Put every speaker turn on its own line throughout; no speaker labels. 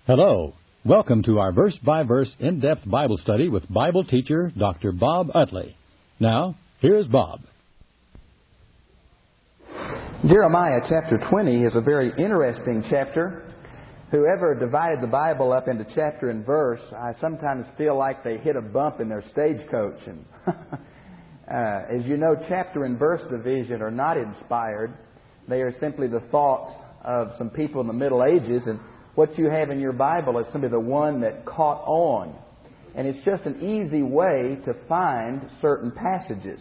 Hello. Welcome to our verse-by-verse in-depth Bible study with Bible teacher Dr. Bob Utley. Now, here's Bob.
Jeremiah chapter 20 is a very interesting chapter. Whoever divided the Bible up into chapter and verse, I sometimes feel like they hit a bump in their stagecoach. And as you know, chapter and verse division are not inspired. They are simply the thoughts of some people in the Middle Ages, and what you have in your Bible is simply the one that caught on. And it's just an easy way to find certain passages.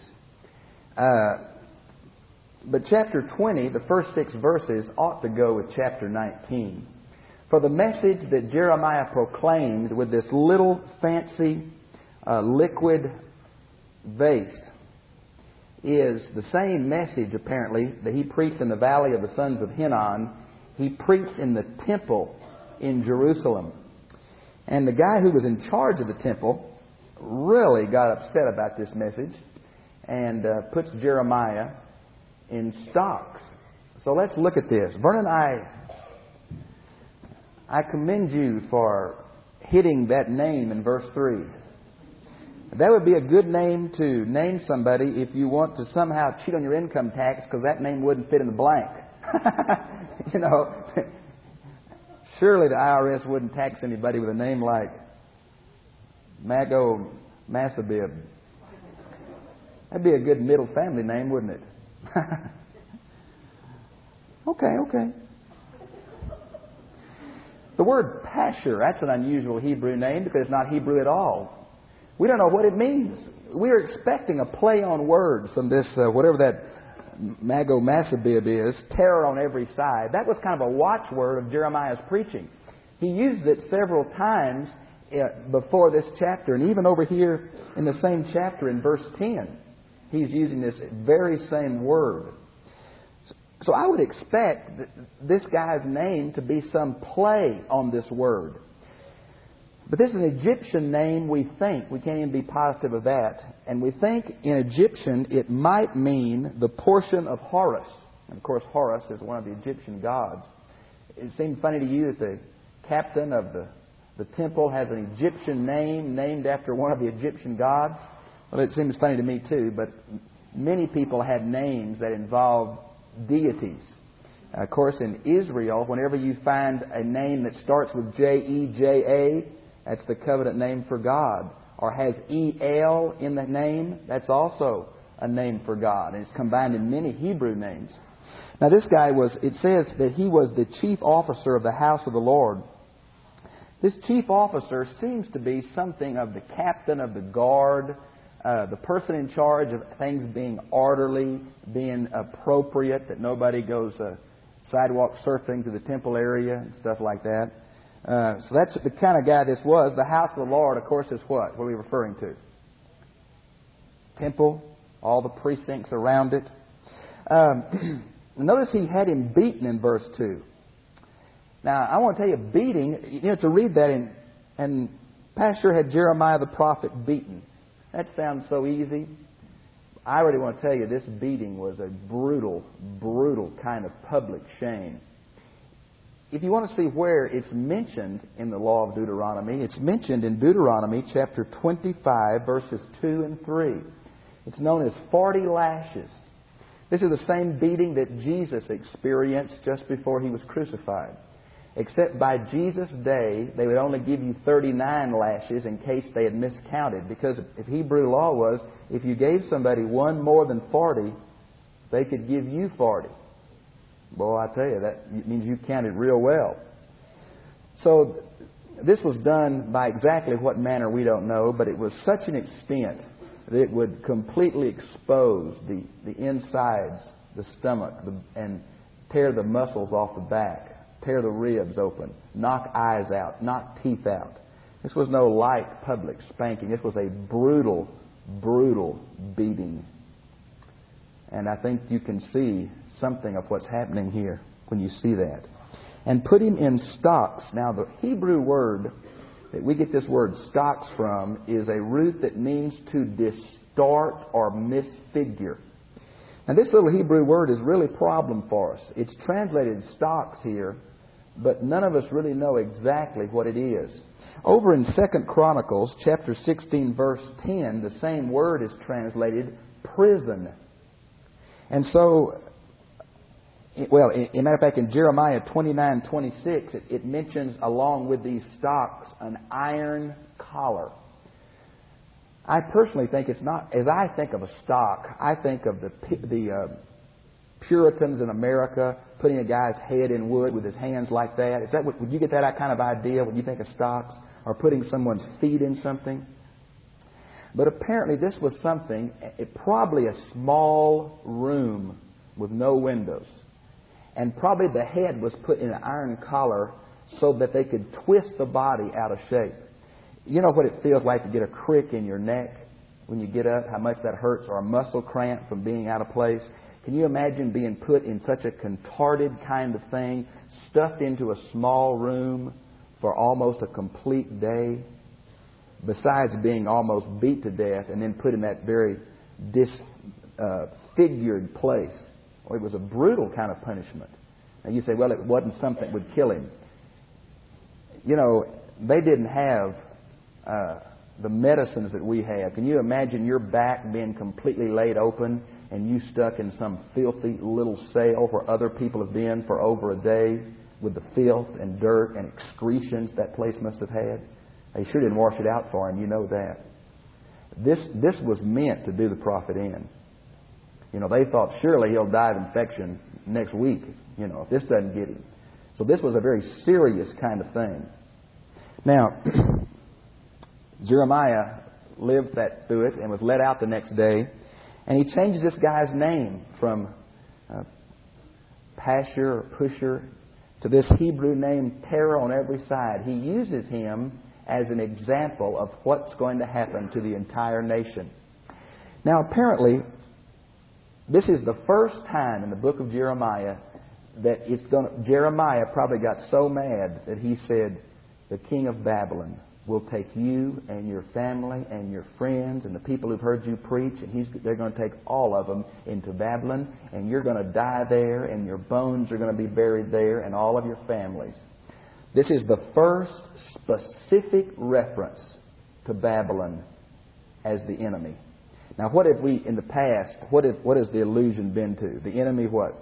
But chapter 20, the first 6 verses, ought to go with chapter 19. For the message that Jeremiah proclaimed with this little fancy liquid vase is the same message, apparently, that he preached in the valley of the sons of Hinnom. He preached in the temple in Jerusalem. And the guy who was in charge of the temple really got upset about this message and puts Jeremiah in stocks. So let's look at this. Vernon, I commend you for hitting that name in verse 3. That would be a good name to name somebody if you want to somehow cheat on your income tax, because that name wouldn't fit in the blank. You know, surely the IRS wouldn't tax anybody with a name like Mago Massabib. That'd be a good middle family name, wouldn't it? Okay. The word Pashur, that's an unusual Hebrew name because it's not Hebrew at all. We don't know what it means. We're expecting a play on words from this, whatever that Mago Massabib is, terror on every side. That was kind of a watchword of Jeremiah's preaching. He used it several times before this chapter, and even over here in the same chapter in verse 10, he's using this very same word. So I would expect this guy's name to be some play on this word. But this is an Egyptian name, we think. We can't even be positive of that. And we think in Egyptian it might mean the portion of Horus. And of course Horus is one of the Egyptian gods. It seemed funny to you that the captain of the temple has an Egyptian name named after one of the Egyptian gods. Well, it seems funny to me too, but many people had names that involved deities. Of course, in Israel, whenever you find a name that starts with Jeja, that's the covenant name for God. Or has El in the name, that's also a name for God. And it's combined in many Hebrew names. Now this guy it says that he was the chief officer of the house of the Lord. This chief officer seems to be something of the captain of the guard, the person in charge of things being orderly, being appropriate, that nobody goes sidewalk surfing to the temple area and stuff like that. So that's the kind of guy this was. The house of the Lord, of course, is what? What are we referring to? Temple, all the precincts around it. Notice he had him beaten in verse 2. Now, I want to tell you, beating, to read that, and Pashur had Jeremiah the prophet beaten. That sounds so easy. I really want to tell you, this beating was a brutal, brutal kind of public shame. If you want to see where it's mentioned in the law of Deuteronomy, it's mentioned in Deuteronomy chapter 25, verses 2 and 3. It's known as 40 lashes. This is the same beating that Jesus experienced just before He was crucified. Except by Jesus' day, they would only give you 39 lashes in case they had miscounted. Because if Hebrew law was, if you gave somebody one more than 40, they could give you 40. Boy, I tell you, that means you counted real well. So this was done by exactly what manner we don't know, but it was such an extent that it would completely expose the insides, the stomach, and tear the muscles off the back, tear the ribs open, knock eyes out, knock teeth out. This was no light public spanking. This was a brutal, brutal beating. And I think you can see something of what's happening here when you see that. And put him in stocks. Now, the Hebrew word that we get this word stocks from is a root that means to distort or misfigure. Now, this little Hebrew word is really a problem for us. It's translated stocks here, but none of us really know exactly what it is. Over in 2 Chronicles chapter 16, verse 10, the same word is translated prison. And so, well, in matter of fact, in Jeremiah 29:26, it mentions along with these stocks an iron collar. I personally think it's not, as I think of a stock, I think of the Puritans in America putting a guy's head in wood with his hands like that. Is that what, would you get that kind of idea when you think of stocks? Or putting someone's feet in something? But apparently this was something, probably a small room with no windows. And probably the head was put in an iron collar so that they could twist the body out of shape. You know what it feels like to get a crick in your neck when you get up, how much that hurts, or a muscle cramp from being out of place? Can you imagine being put in such a contorted kind of thing, stuffed into a small room for almost a complete day, besides being almost beat to death and then put in that very disfigured place? Well, it was a brutal kind of punishment. Now you say, well, it wasn't something that would kill him. You know, they didn't have the medicines that we have. Can you imagine your back being completely laid open and you stuck in some filthy little cell where other people have been for over a day with the filth and dirt and excretions that place must have had? They sure didn't wash it out for him, you know that. This was meant to do the prophet in. You know, they thought surely he'll die of infection next week, you know, if this doesn't get him. So this was a very serious kind of thing. Now, Jeremiah lived through it and was let out the next day. And he changes this guy's name from Pashur or Pusher to this Hebrew name, Terror on every side. He uses him as an example of what's going to happen to the entire nation. Now, apparently, this is the first time in the book of Jeremiah that Jeremiah probably got so mad that he said, the king of Babylon will take you and your family and your friends and the people who've heard you preach, and they're going to take all of them into Babylon, and you're going to die there, and your bones are going to be buried there, and all of your families. This is the first specific reference to Babylon as the enemy. Now, what have we, in the past, what has the allusion been to? The enemy what?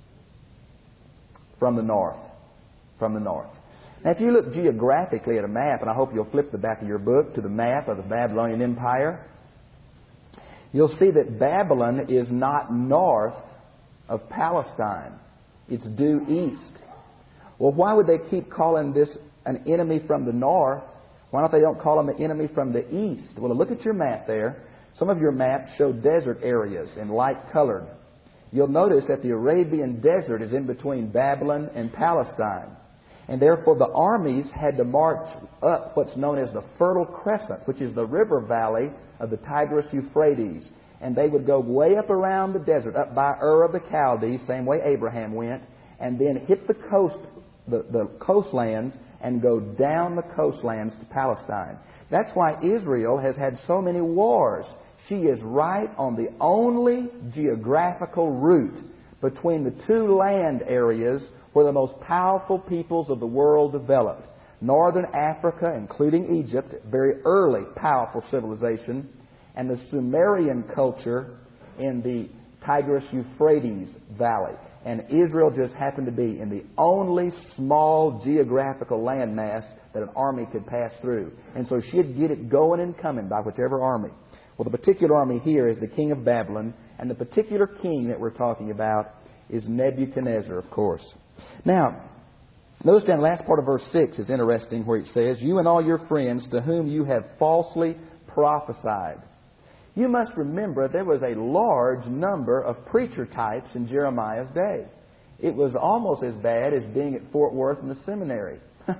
From the north. From the north. Now, if you look geographically at a map, and I hope you'll flip the back of your book to the map of the Babylonian Empire, you'll see that Babylon is not north of Palestine. It's due east. Well, why would they keep calling this an enemy from the north? Why don't call them an enemy from the east? Well, look at your map there. Some of your maps show desert areas in light colored. You'll notice that the Arabian desert is in between Babylon and Palestine. And therefore the armies had to march up what's known as the Fertile Crescent, which is the river valley of the Tigris-Euphrates. And they would go way up around the desert, up by Ur of the Chaldees, same way Abraham went, and then hit the coast, the coastlands, and go down the coastlands to Palestine. That's why Israel has had so many wars. She is right on the only geographical route between the two land areas where the most powerful peoples of the world developed. Northern Africa, including Egypt, very early powerful civilization, and the Sumerian culture in the Tigris-Euphrates Valley. And Israel just happened to be in the only small geographical landmass that an army could pass through. And so she'd get it going and coming by whichever army. Well, the particular army here is the king of Babylon, and the particular king that we're talking about is Nebuchadnezzar, of course. Now, notice down the last part of verse 6 is interesting, where it says, you and all your friends to whom you have falsely prophesied. You must remember there was a large number of preacher types in Jeremiah's day. It was almost as bad as being at Fort Worth in the seminary.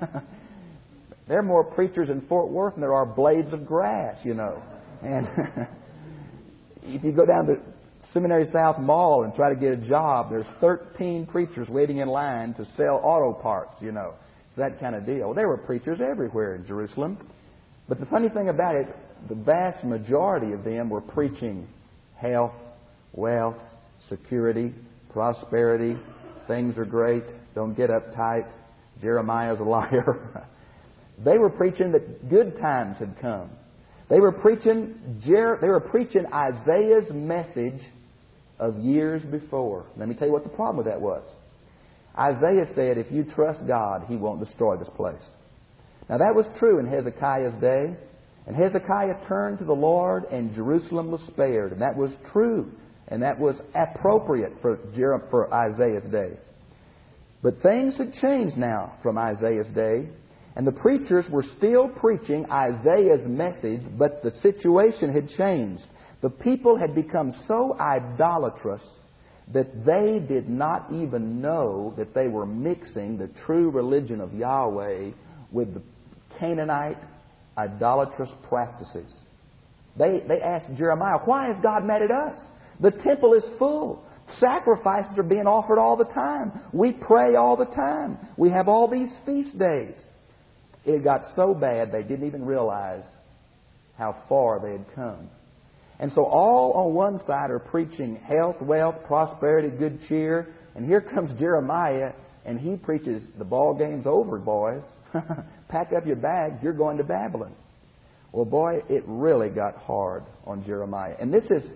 There are more preachers in Fort Worth than there are blades of grass, you know. And if you go down to Seminary South Mall and try to get a job, there's 13 preachers waiting in line to sell auto parts, you know. It's that kind of deal. Well, there were preachers everywhere in Jerusalem. But the funny thing about it, the vast majority of them were preaching health, wealth, security, prosperity. Things are great. Don't get uptight. Jeremiah's a liar. They were preaching that good times had come. They were preaching Isaiah's message of years before. Let me tell you what the problem with that was. Isaiah said, if you trust God, He won't destroy this place. Now that was true in Hezekiah's day. And Hezekiah turned to the Lord and Jerusalem was spared. And that was true. And that was appropriate for Isaiah's day. But things had changed now from Isaiah's day. And the preachers were still preaching Isaiah's message, but the situation had changed. The people had become so idolatrous that they did not even know that they were mixing the true religion of Yahweh with the Canaanite idolatrous practices. They asked Jeremiah, why is God mad at us? The temple is full. Sacrifices are being offered all the time. We pray all the time. We have all these feast days. It got so bad they didn't even realize how far they had come. And so all on one side are preaching health, wealth, prosperity, good cheer. And here comes Jeremiah and he preaches, the ball game's over, boys. Pack up your bags, you're going to Babylon. Well, boy, it really got hard on Jeremiah. And this is,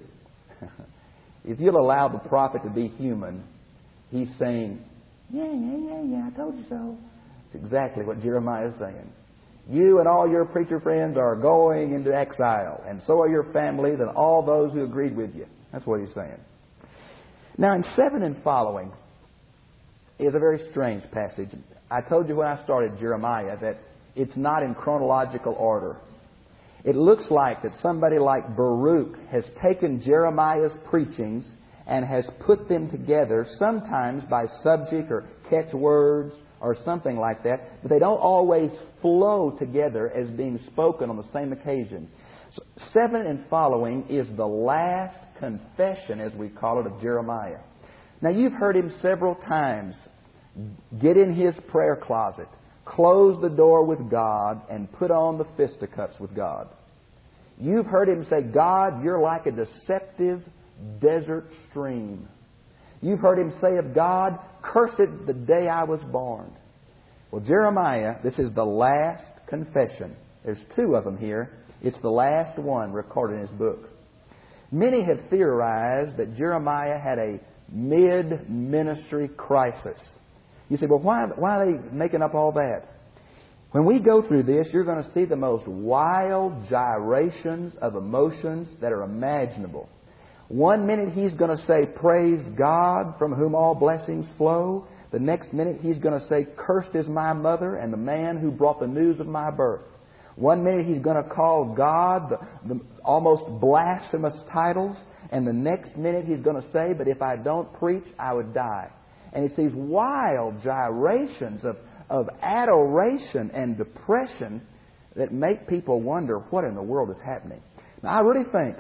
if you'll allow the prophet to be human, he's saying, yeah, I told you so. It's exactly what Jeremiah is saying. You and all your preacher friends are going into exile, and so are your families and all those who agreed with you. That's what he's saying. Now, in 7 and following is a very strange passage. I told you when I started Jeremiah that it's not in chronological order. It looks like that somebody like Baruch has taken Jeremiah's preachings and has put them together, sometimes by subject or catchwords or something like that, but they don't always flow together as being spoken on the same occasion. So 7 and following is the last confession, as we call it, of Jeremiah. Now, you've heard him several times get in his prayer closet, close the door with God, and put on the fisticuffs with God. You've heard him say, God, you're like a deceptive desert stream. You've heard him say of God, cursed the day I was born. Well, Jeremiah, this is the last confession. There's 2 of them here. It's the last one recorded in his book. Many have theorized that Jeremiah had a mid-ministry crisis. You say, well, why are they making up all that? When we go through this, you're going to see the most wild gyrations of emotions that are imaginable. One minute he's going to say, praise God from whom all blessings flow. The next minute he's going to say, cursed is my mother and the man who brought the news of my birth. One minute he's going to call God the almost blasphemous titles. And the next minute he's going to say, but if I don't preach, I would die. And it's these wild gyrations of adoration and depression that make people wonder what in the world is happening. Now, I really think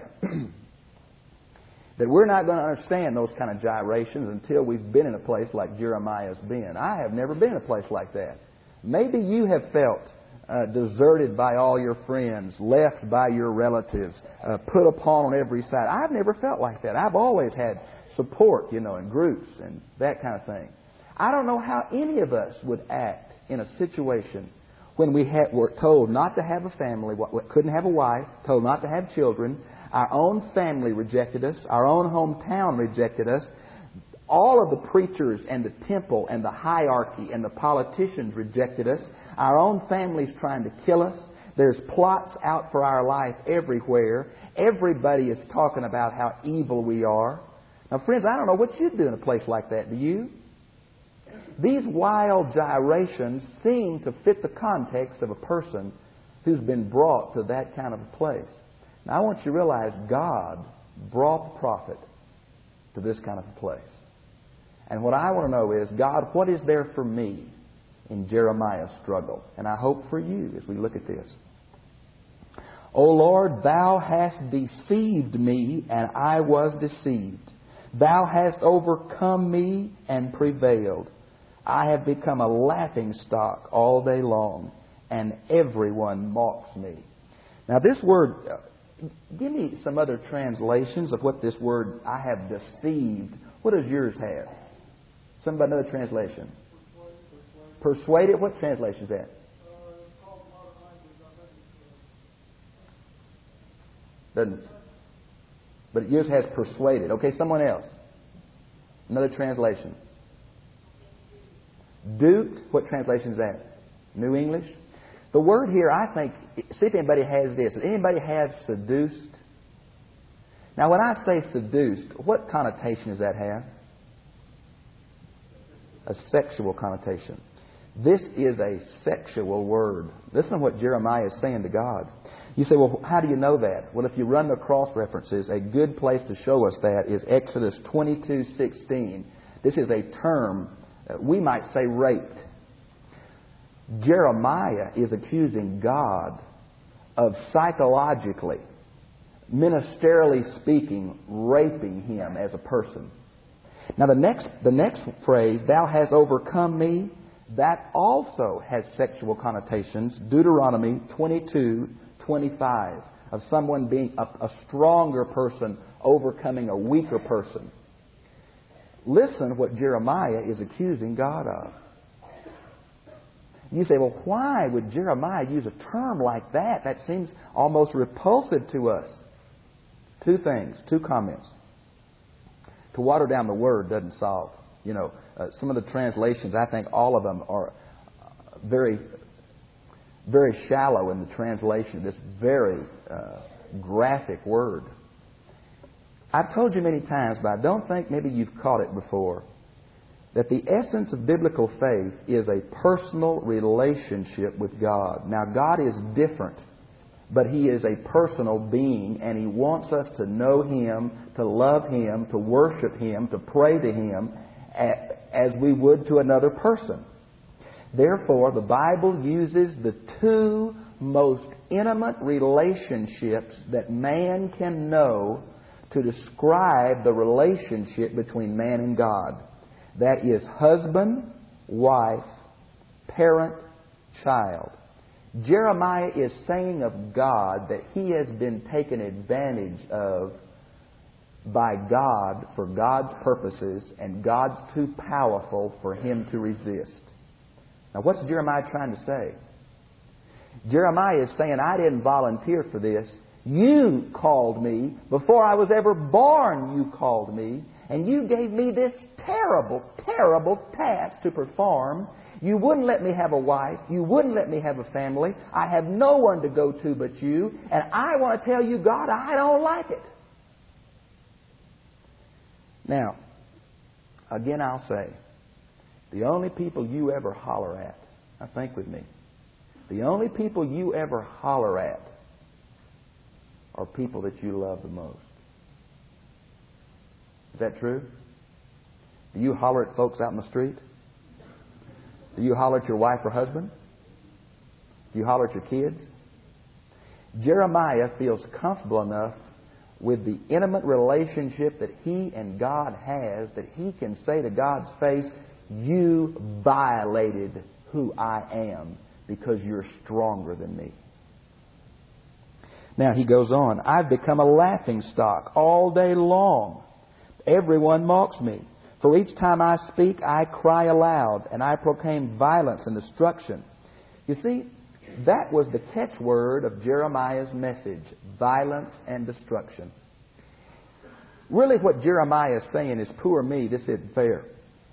that we're not going to understand those kind of gyrations until we've been in a place like Jeremiah's been. I have never been in a place like that. Maybe you have felt deserted by all your friends, left by your relatives, put upon on every side. I've never felt like that. I've always had support, in groups and that kind of thing. I don't know how any of us would act in a situation when we were told not to have a family, couldn't have a wife, told not to have children. Our own family rejected us. Our own hometown rejected us. All of the preachers and the temple and the hierarchy and the politicians rejected us. Our own family's trying to kill us. There's plots out for our life everywhere. Everybody is talking about how evil we are. Now, friends, I don't know what you'd do in a place like that. Do you? These wild gyrations seem to fit the context of a person who's been brought to that kind of a place. Now, I want you to realize God brought the prophet to this kind of a place. And what I want to know is, God, what is there for me in Jeremiah's struggle? And I hope for you as we look at this. O Lord, Thou hast deceived me, and I was deceived. Thou hast overcome me and prevailed. I have become a laughingstock all day long, and everyone mocks me. Now this word, give me some other translations of what this word, I have deceived. What does yours have? Somebody, another translation. Persuaded, what translation is that? Doesn't. But yours has persuaded. Okay, someone else. Another translation. Duped. What translation is that? New English. The word here, I think, see if anybody has this. Does anybody have seduced? Now, when I say seduced, what connotation does that have? A sexual connotation. This is a sexual word. Listen to what Jeremiah is saying to God. You say, well, how do you know that? Well, if you run the cross references, a good place to show us that is Exodus 22:16. This is a term, we might say raped. Jeremiah is accusing God of psychologically, ministerially speaking, raping him as a person. Now the next phrase, thou hast overcome me, that also has sexual connotations. Deuteronomy 22:25, of someone being a stronger person overcoming a weaker person. Listen what Jeremiah is accusing God of. You say, well, why would Jeremiah use a term like that? That seems almost repulsive to us. Two things, two comments. To water down the word doesn't solve. Some of the translations, I think all of them are very, very shallow in the translation. This very graphic word. I've told you many times, but I don't think maybe you've caught it before, that the essence of biblical faith is a personal relationship with God. Now, God is different, but He is a personal being, and He wants us to know Him, to love Him, to worship Him, to pray to Him as we would to another person. Therefore, the Bible uses the two most intimate relationships that man can know to describe the relationship between man and God. That is husband, wife, parent, child. Jeremiah is saying of God that he has been taken advantage of by God for God's purposes, and God's too powerful for him to resist. Now, what's Jeremiah trying to say? Jeremiah is saying, I didn't volunteer for this. You called me. Before I was ever born, you called me. And you gave me this terrible, terrible task to perform. You wouldn't let me have a wife. You wouldn't let me have a family. I have no one to go to but you. And I want to tell you, God, I don't like it. Now, again I'll say, the only people you ever holler at, now think with me, the only people you ever holler at are people that you love the most. Is that true? Do you holler at folks out in the street? Do you holler at your wife or husband? Do you holler at your kids? Jeremiah feels comfortable enough with the intimate relationship that he and God has that he can say to God's face, you violated who I am because you're stronger than me. Now he goes on, I've become a laughing stock all day long. Everyone mocks me. For each time I speak, I cry aloud, and I proclaim violence and destruction. You see, that was the catchword of Jeremiah's message, violence and destruction. Really what Jeremiah is saying is, poor me, this isn't fair.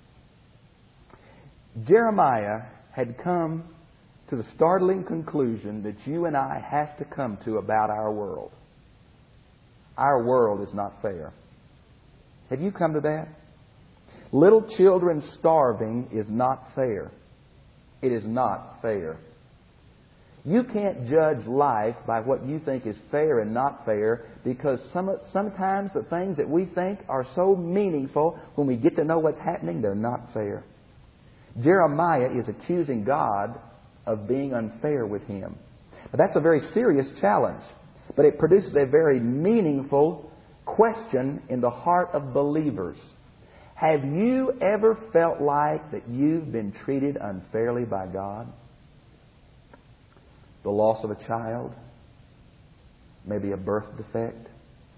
Jeremiah had come to the startling conclusion that you and I have to come to about our world. Our world is not fair. Have you come to that? Little children starving is not fair. It is not fair. You can't judge life by what you think is fair and not fair, because sometimes the things that we think are so meaningful, when we get to know what's happening, they're not fair. Jeremiah is accusing God of being unfair with him. But that's a very serious challenge. But it produces a very meaningful question in the heart of believers. Have you ever felt like that you've been treated unfairly by God? The loss of a child, maybe a birth defect,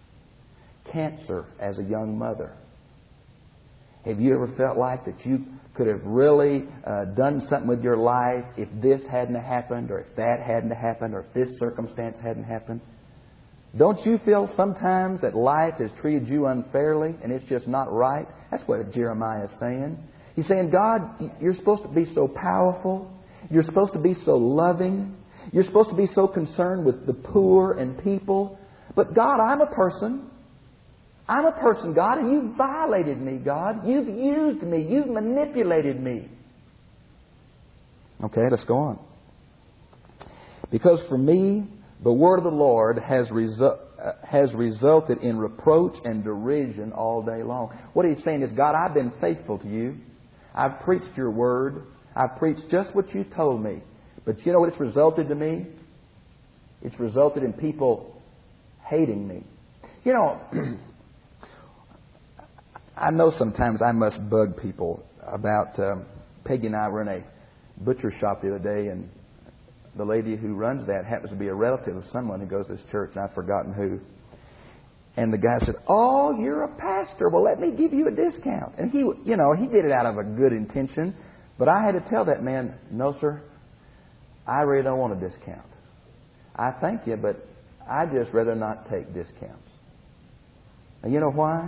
cancer as a young mother. Have you ever felt like that you could have really done something with your life if this hadn't happened, or if that hadn't happened, or if this circumstance hadn't happened? Don't you feel sometimes that life has treated you unfairly and it's just not right? That's what Jeremiah is saying. He's saying, God, you're supposed to be so powerful. You're supposed to be so loving. You're supposed to be so concerned with the poor and people. But God, I'm a person. I'm a person, God, and you've violated me, God. You've used me. You've manipulated me. Okay, let's go on. Because for me, the word of the Lord has resulted in reproach and derision all day long. What he's saying is, God, I've been faithful to you. I've preached your word. I've preached just what you told me. But you know what it's resulted to me? It's resulted in people hating me. You know, I know sometimes I must bug people about... Peggy and I were in a butcher shop the other day, and the lady who runs that happens to be a relative of someone who goes to this church, and I've forgotten who. And the guy said, "Oh, you're a pastor. Well, let me give you a discount." And he did it out of a good intention. But I had to tell that man, "No, sir, I really don't want a discount. I thank you, but I'd just rather not take discounts." And you know why?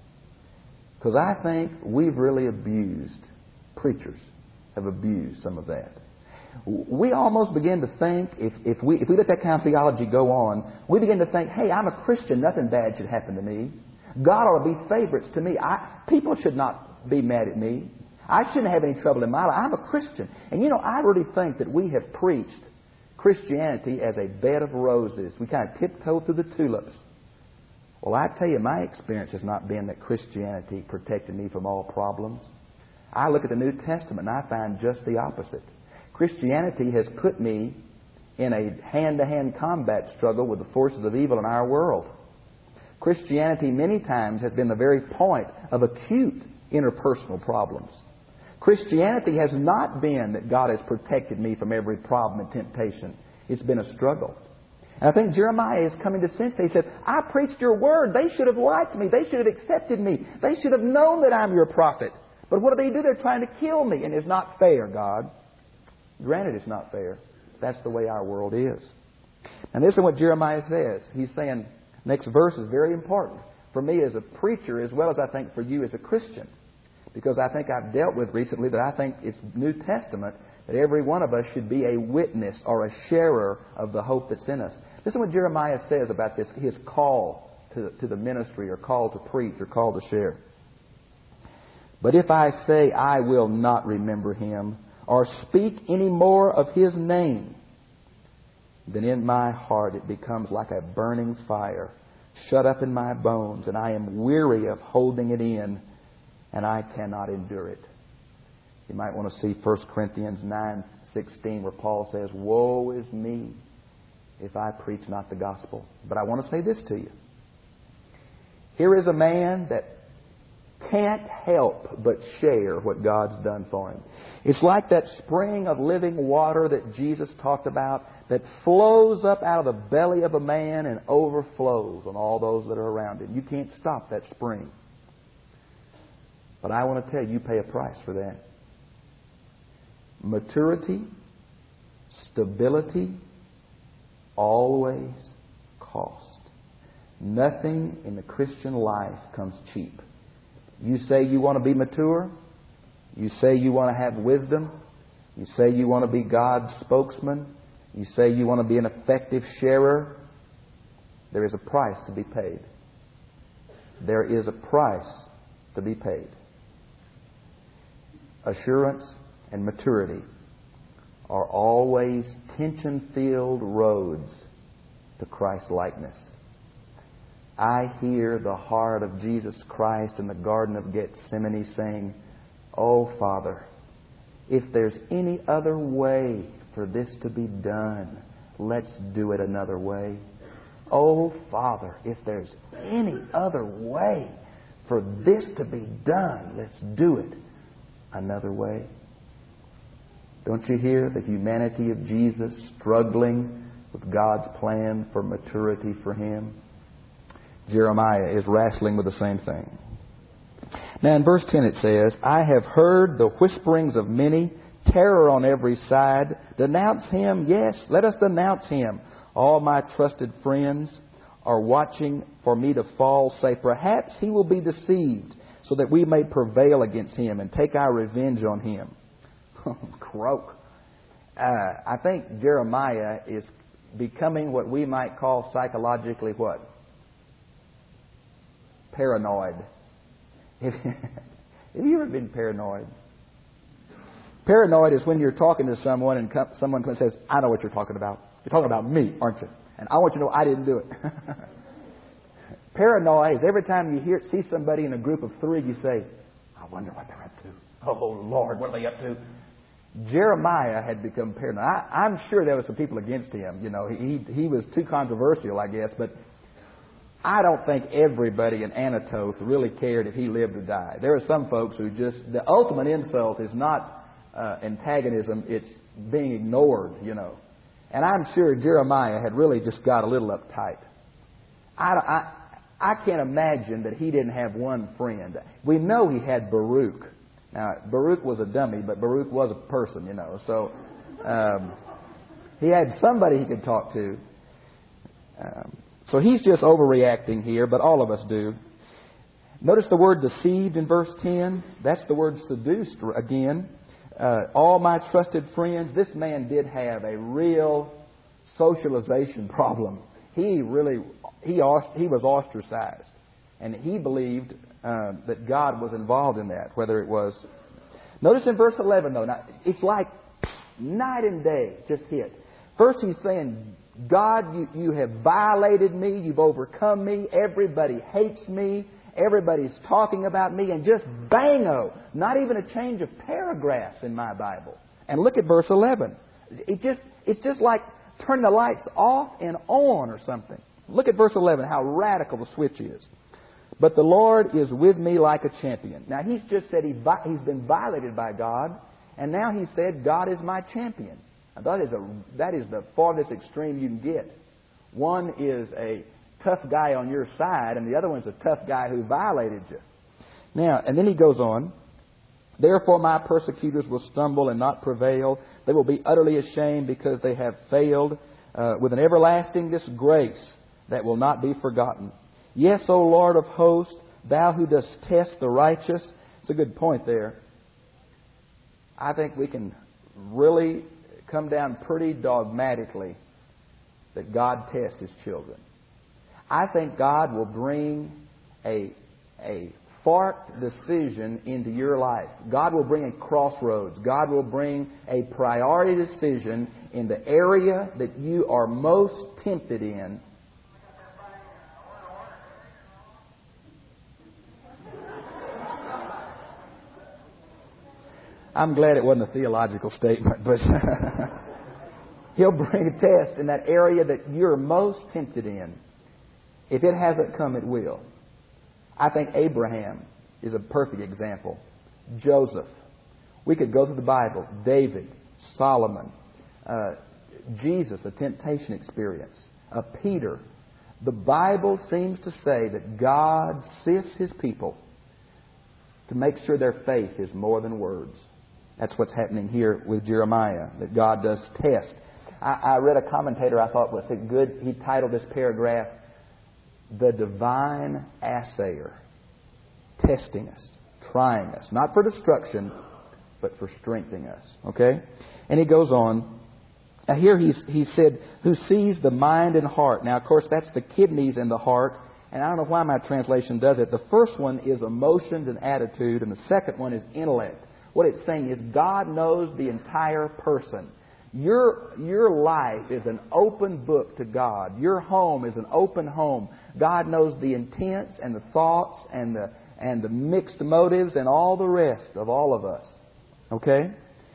Because I think we've really preachers have abused some of that. We almost begin to think, if we let that kind of theology go on, we begin to think, hey, I'm a Christian, nothing bad should happen to me. God ought to be favorites to me. People should not be mad at me. I shouldn't have any trouble in my life. I'm a Christian. And you know, I really think that we have preached Christianity as a bed of roses. We kind of tiptoe through the tulips. Well, I tell you, my experience has not been that Christianity protected me from all problems. I look at the New Testament and I find just the opposite. Christianity has put me in a hand-to-hand combat struggle with the forces of evil in our world. Christianity many times has been the very point of acute interpersonal problems. Christianity has not been that God has protected me from every problem and temptation. It's been a struggle. And I think Jeremiah is coming to sense that he said, I preached your word. They should have liked me. They should have accepted me. They should have known that I'm your prophet. But what do? They're trying to kill me. And it's not fair, God. Granted, it's not fair. That's the way our world is. And this is what Jeremiah says. He's saying, next verse is very important for me as a preacher as well as I think for you as a Christian. Because I think I've dealt with recently that I think it's New Testament that every one of us should be a witness or a sharer of the hope that's in us. Listen to what Jeremiah says about this, his call to the ministry or call to preach or call to share. But if I say I will not remember him or speak any more of his name, then in my heart it becomes like a burning fire shut up in my bones, and I am weary of holding it in, and I cannot endure it. You might want to see 1 Corinthians 9:16 where Paul says, woe is me if I preach not the gospel. But I want to say this to you. Here is a man that can't help but share what God's done for him. It's like that spring of living water that Jesus talked about that flows up out of the belly of a man and overflows on all those that are around him. You can't stop that spring. But I want to tell you, you pay a price for that. Maturity, stability, always cost. Nothing in the Christian life comes cheap. You say you want to be mature. You say you want to have wisdom. You say you want to be God's spokesman. You say you want to be an effective sharer. There is a price to be paid. There is a price to be paid. Assurance and maturity are always tension-filled roads to Christ-likeness. I hear the heart of Jesus Christ in the Garden of Gethsemane saying, oh, Father, if there's any other way for this to be done, let's do it another way. Oh, Father, if there's any other way for this to be done, let's do it another way. Don't you hear the humanity of Jesus struggling with God's plan for maturity for him? Jeremiah is wrestling with the same thing. Now in verse 10 it says, I have heard the whisperings of many, terror on every side. Denounce him, yes, let us denounce him. All my trusted friends are watching for me to fall. Say, perhaps he will be deceived, so that we may prevail against him and take our revenge on him. Croak. I think Jeremiah is becoming what we might call psychologically what? Paranoid. Have you ever been paranoid? Paranoid is when you're talking to someone and someone comes and says, I know what you're talking about. You're talking about me, aren't you? And I want you to know I didn't do it. Paranoid is every time you see somebody in a group of three, you say, I wonder what they're up to. Oh, Lord, what are they up to? Jeremiah had become paranoid. I'm sure there were some people against him. You know, he was too controversial, I guess. But I don't think everybody in Anathoth really cared if he lived or died. There are some folks who just, the ultimate insult is not antagonism, it's being ignored, you know. And I'm sure Jeremiah had really just got a little uptight. I can't imagine that he didn't have one friend. We know he had Baruch. Now, Baruch was a dummy, but Baruch was a person, you know. So he had somebody he could talk to. So he's just overreacting here, but all of us do. Notice the word deceived in verse 10. That's the word seduced again. All my trusted friends, this man did have a real socialization problem. He was ostracized. And he believed that God was involved in that, whether it was... Notice in verse 11, though, now, it's like night and day just hit. First he's saying, God, you have violated me, you've overcome me, everybody hates me, everybody's talking about me, and just bango, not even a change of paragraphs in my Bible. And look at verse 11. It's just like turning the lights off and on or something. Look at verse 11, how radical the switch is. But the Lord is with me like a champion. Now, he's just said he's been violated by God, and now he said, God is my champion. Now, that is the farthest extreme you can get. One is a tough guy on your side, and the other one's a tough guy who violated you. Now, and then he goes on, therefore my persecutors will stumble and not prevail. They will be utterly ashamed because they have failed with an everlasting disgrace that will not be forgotten. Yes, O Lord of hosts, thou who dost test the righteous. It's a good point there. I think we can really come down pretty dogmatically that God tests His children. I think God will bring a forked decision into your life. God will bring a crossroads. God will bring a priority decision in the area that you are most tempted in. I'm glad it wasn't a theological statement, but He'll bring a test in that area that you're most tempted in. If it hasn't come, it will. I think Abraham is a perfect example. Joseph. We could go through the Bible. David, Solomon, Jesus, the temptation experience, Peter. The Bible seems to say that God sifts His people to make sure their faith is more than words. That's what's happening here with Jeremiah, that God does test. I read a commentator I thought was good. He titled this paragraph, The Divine Assayer, testing us, trying us, not for destruction, but for strengthening us. Okay? And he goes on. Now here he said, who sees the mind and heart. Now, of course, that's the kidneys and the heart. And I don't know why my translation does it. The first one is emotions and attitude, and the second one is intellect. What it's saying is God knows the entire person. Your life is an open book to God. Your home is an open home. God knows the intents and the thoughts and the mixed motives and all the rest of all of us. Okay?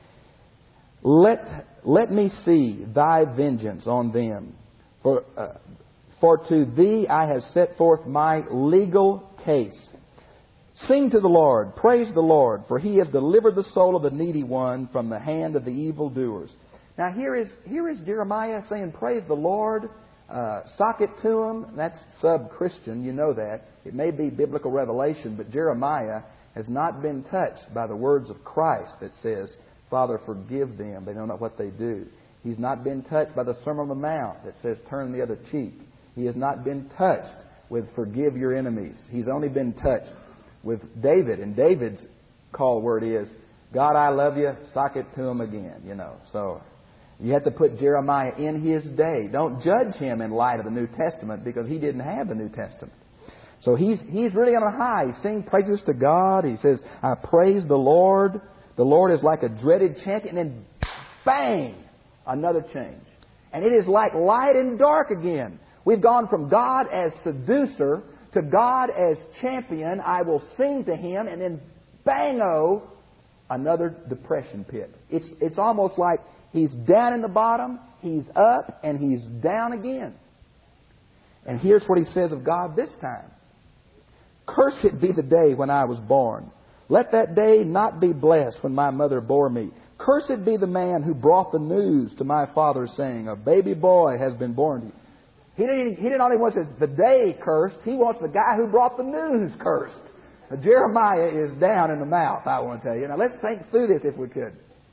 Let me see thy vengeance on them. For to thee I have set forth my legal case. Sing to the Lord, praise the Lord, for He has delivered the soul of the needy one from the hand of the evildoers. Now here is Jeremiah saying, praise the Lord, sock it to Him. That's sub-Christian, you know that. It may be biblical revelation, but Jeremiah has not been touched by the words of Christ that says, Father, forgive them. They know not what they do. He's not been touched by the Sermon on the Mount that says, turn the other cheek. He has not been touched with forgive your enemies. He's only been touched with David. And David's call word is, God, I love you, sock it to him again, So you have to put Jeremiah in his day. Don't judge him in light of the New Testament because he didn't have the New Testament. So he's really on a high. He sings praises to God. He says, I praise the Lord. The Lord is like a dreaded champion. And then, bang, another change. And it is like light and dark again. We've gone from God as seducer to God as champion. I will sing to Him. And then, bang-o, another depression pit. It's almost like He's down in the bottom, He's up, and He's down again. And here's what He says of God this time. Cursed be the day when I was born. Let that day not be blessed when my mother bore me. Cursed be the man who brought the news to my father, saying, a baby boy has been born to you. He didn't only want the day cursed, he wants the guy who brought the news cursed. Now, Jeremiah is down in the mouth, I want to tell you. Now let's think through this if we could.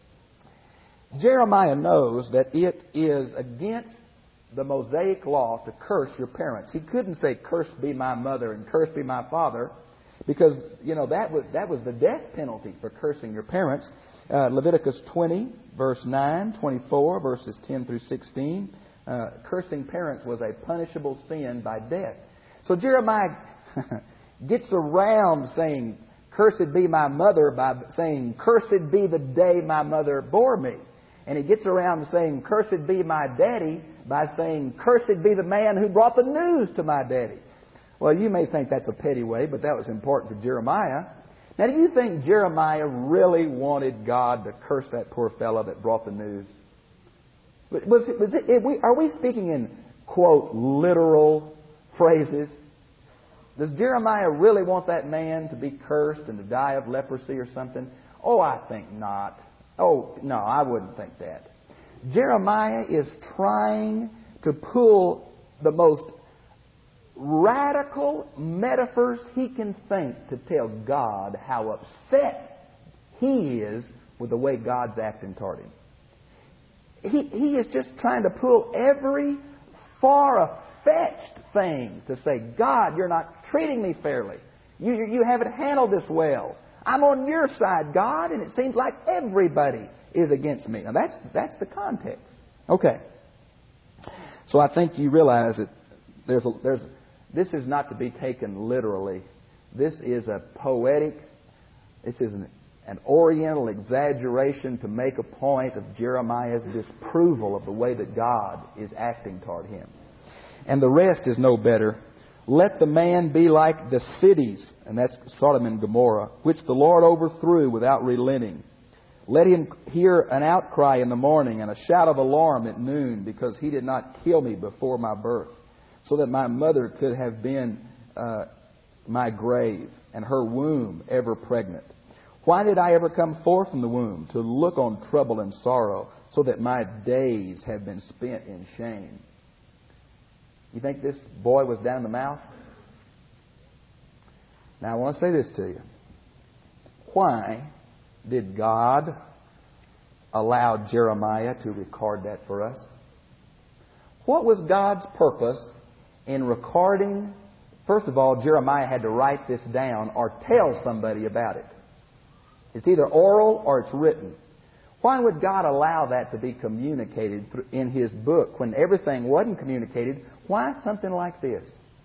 Jeremiah knows that it is against the Mosaic law to curse your parents. He couldn't say, cursed be my mother and cursed be my father, because, that was the death penalty for cursing your parents. Leviticus 20, verse 9, 24, verses 10 through 16. Cursing parents was a punishable sin by death. So Jeremiah gets around saying, cursed be my mother, by saying, cursed be the day my mother bore me. And he gets around to saying, cursed be my daddy, by saying, cursed be the man who brought the news to my daddy. Well, you may think that's a petty way, but that was important to Jeremiah. Now, do you think Jeremiah really wanted God to curse that poor fellow that brought the news? Are we speaking in, quote, literal phrases? Does Jeremiah really want that man to be cursed and to die of leprosy or something? Oh, I think not. Oh, no, I wouldn't think that. Jeremiah is trying to pull the most radical metaphors he can think to tell God how upset he is with the way God's acting toward him. He is just trying to pull every far-fetched thing to say, God, you're not treating me fairly. You haven't handled this well. I'm on your side, God, and it seems like everybody is against me. Now, that's the context. Okay. So I think you realize that this is not to be taken literally. This is a poetic, this is an oriental exaggeration to make a point of Jeremiah's disapproval of the way that God is acting toward him. And the rest is no better. Let the man be like the cities, and that's Sodom and Gomorrah, which the Lord overthrew without relenting. Let him hear an outcry in the morning and a shout of alarm at noon, because he did not kill me before my birth, so that my mother could have been my grave, and her womb ever pregnant. Why did I ever come forth from the womb to look on trouble and sorrow, so that my days have been spent in shame? You think this boy was down in the mouth? Now I want to say this to you. Why did God allow Jeremiah to record that for us? What was God's purpose in recording? First of all, Jeremiah had to write this down or tell somebody about it. It's either oral or it's written. Why would God allow that to be communicated in His book when everything wasn't communicated? Why something like this?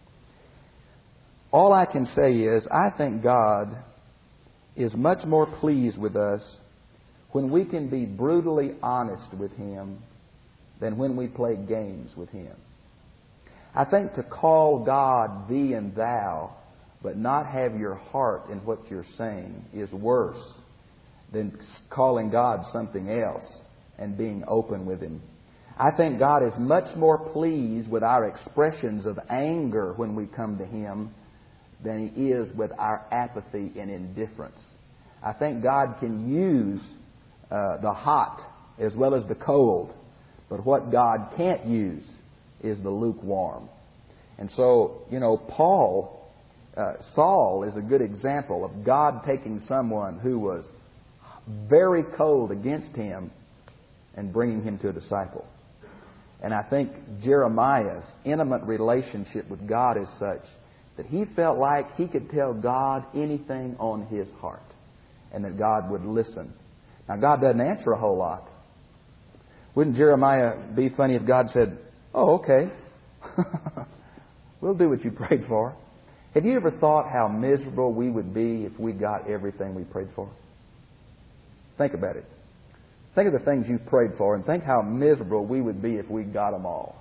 All I can say is, I think God is much more pleased with us when we can be brutally honest with Him than when we play games with Him. I think to call God thee and thou, but not have your heart in what you're saying, is worse than calling God something else and being open with Him. I think God is much more pleased with our expressions of anger when we come to Him than He is with our apathy and indifference. I think God can use the hot as well as the cold, but what God can't use is the lukewarm. And so, Paul Saul is a good example of God taking someone who was very cold against him and bringing him to a disciple. And I think Jeremiah's intimate relationship with God is such that he felt like he could tell God anything on his heart and that God would listen. Now, God doesn't answer a whole lot. Wouldn't Jeremiah be funny if God said, "Oh, okay, we'll do what you prayed for"? Have you ever thought how miserable we would be if we got everything we prayed for? Think about it. Think of the things you prayed for and think how miserable we would be if we got them all.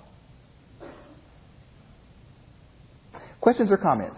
Questions or comments?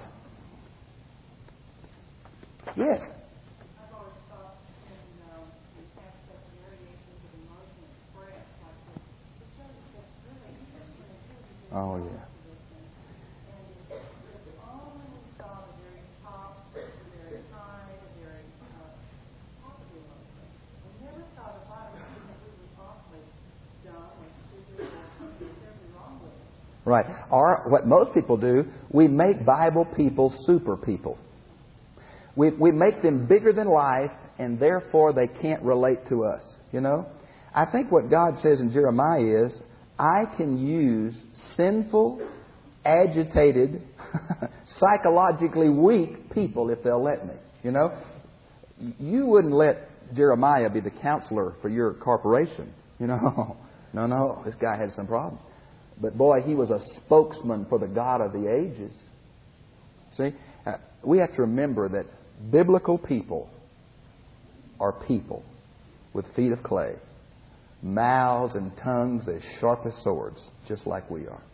Yes.
I've always thought in the aspect of variations of emotion expressed like this. The church gets really interesting and good.
Oh, yeah.
And if only we saw the very top, the very high, the very top of the emotion. We never saw the bottom because we were awfully dumb or stupid or something terribly wrong with it.
Right. Or what most people do, we make Bible people super people. We make them bigger than life, and therefore they can't relate to us. You know? I think what God says in Jeremiah is, I can use sinful, agitated, psychologically weak people if they'll let me. You know? You wouldn't let Jeremiah be the counselor for your corporation. You know? No, this guy had some problems. But boy, he was a spokesman for the God of the ages. See? We have to remember that biblical people are people with feet of clay, mouths and tongues as sharp as swords, just like we are.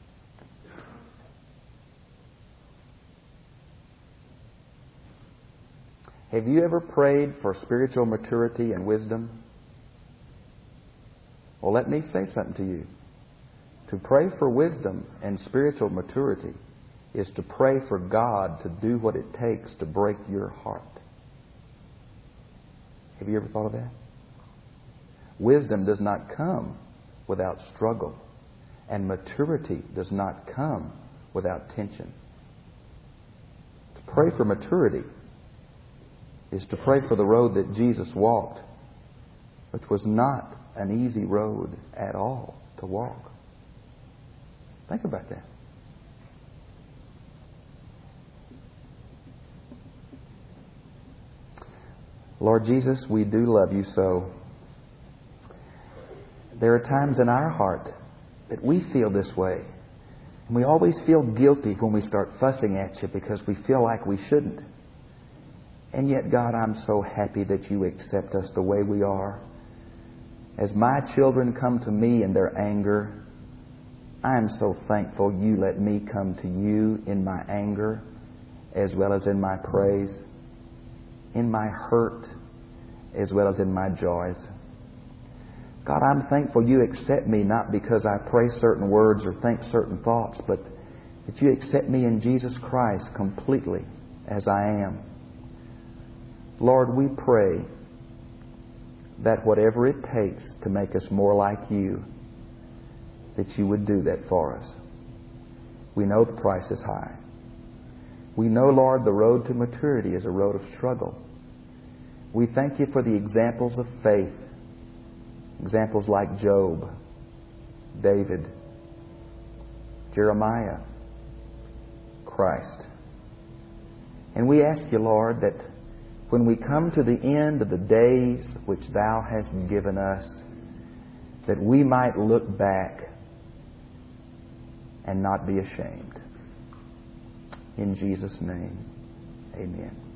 Have you ever prayed for spiritual maturity and wisdom? Well, let me say something to you. To pray for wisdom and spiritual maturity is to pray for God to do what it takes to break your heart. Have you ever thought of that? Wisdom does not come without struggle, and maturity does not come without tension. To pray for maturity is to pray for the road that Jesus walked, which was not an easy road at all to walk. Think about that. Lord Jesus, we do love you so. There are times in our heart that we feel this way. And we always feel guilty when we start fussing at you because we feel like we shouldn't. And yet, God, I'm so happy that you accept us the way we are. As my children come to me in their anger, I am so thankful you let me come to you in my anger as well as in my praise, in my hurt as well as in my joys. God, I'm thankful you accept me not because I pray certain words or think certain thoughts, but that you accept me in Jesus Christ completely as I am. Lord, we pray that whatever it takes to make us more like you, that you would do that for us. We know the price is high. We know, Lord, the road to maturity is a road of struggle. We thank you for the examples of faith, examples like Job, David, Jeremiah, Christ. And we ask you, Lord, that when we come to the end of the days which Thou hast given us, that we might look back and not be ashamed. In Jesus' name, amen.